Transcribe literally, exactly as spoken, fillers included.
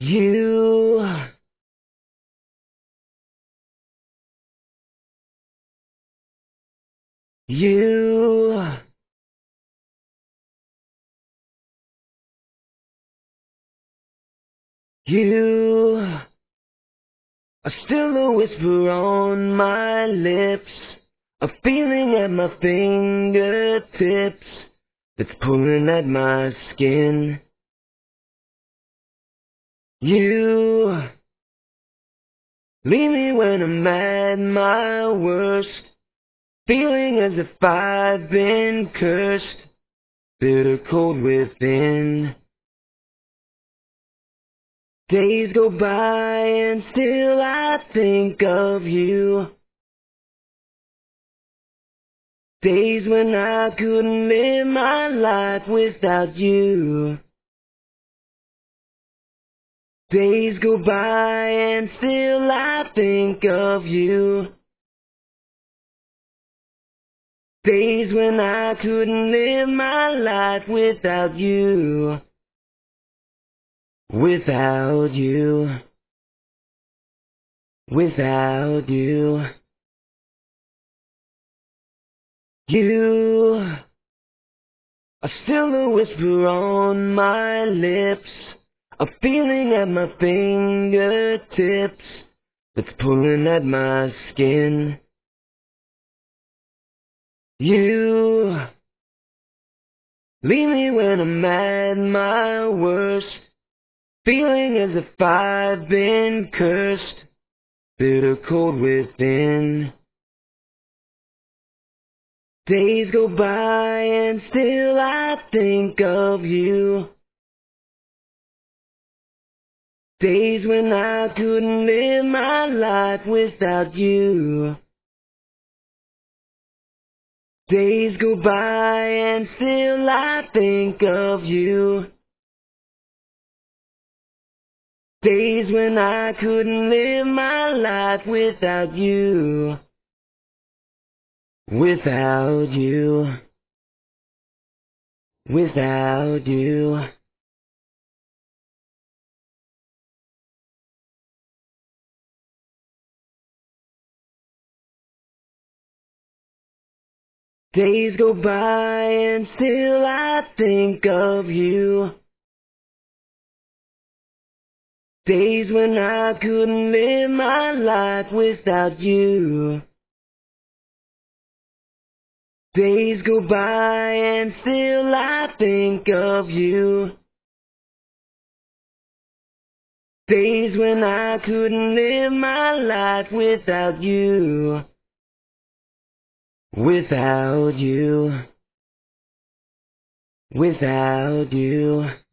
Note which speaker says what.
Speaker 1: You, you, you are still a whisper on my lips, a feeling at my fingertips that's pulling at my skin. You leave me when I'm at my worst, feeling as if I've been cursed, bitter cold within. Days go by and still I think of you. Days when I couldn't live my life without you. Days go by and still I think of you. Days when I couldn't live my life without you. Without you. Without you. You are still a whisper on my lips, a feeling at my fingertips that's pulling at my skin. You leave me when I'm at my worst, feeling as if I've been cursed, bitter cold within. Days go by and still I think of you. Days when I couldn't live my life without you. Days go by and still I think of you. Days when I couldn't live my life without you. Without you. Without you. Days go by and still I think of you. Days when I couldn't live my life without you. Days go by and still I think of you. Days when I couldn't live my life without you. Without you. Without you.